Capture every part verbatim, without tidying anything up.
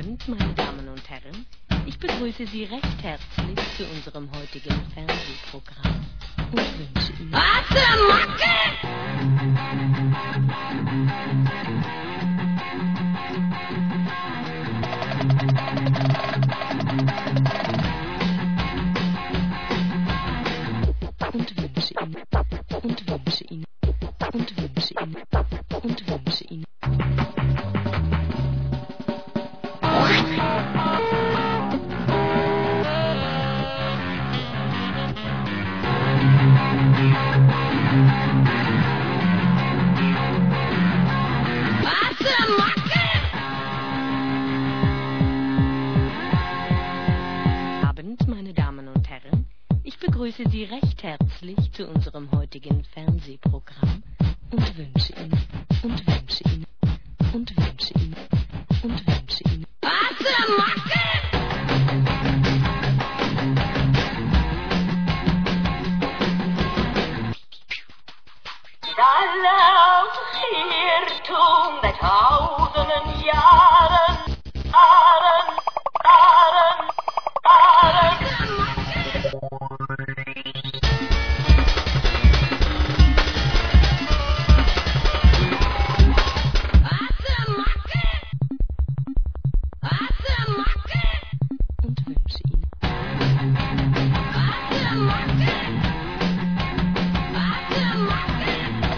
Abend, meine Damen und Herren. Ich begrüße Sie recht herzlich zu unserem heutigen Fernsehprogramm und wünsche Ihnen... Warte, Macke! und wünsche Ihnen und wünsche Ihnen und wünsche Ihnen und wünsche Ihnen Warte, Macke! Abend, meine Damen und Herren. Ich begrüße Sie recht herzlich zu unserem heutigen Fernsehprogramm und wünsche Ihnen und wünsche Ihnen und wünsche Ihnen und wünsche Ihnen Warte, Macke! Allerlei Irrtum der tausenden Jahren, Jahren, Jahren, Jahren. Warte, Macke! Warte, Macke! und wünsche Ihnen Warte, Macke! Warte, Macke!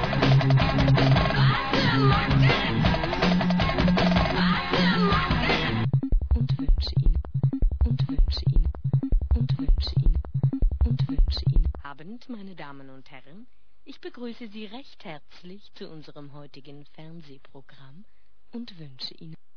Warte, Macke! Warte, Macke! und wünsche Ihnen und wünsche Ihnen und wünsche Ihnen und wünsche Ihnen Abend, meine Damen und Herren. Ich begrüße Sie recht herzlich zu unserem heutigen Fernsehprogramm und wünsche Ihnen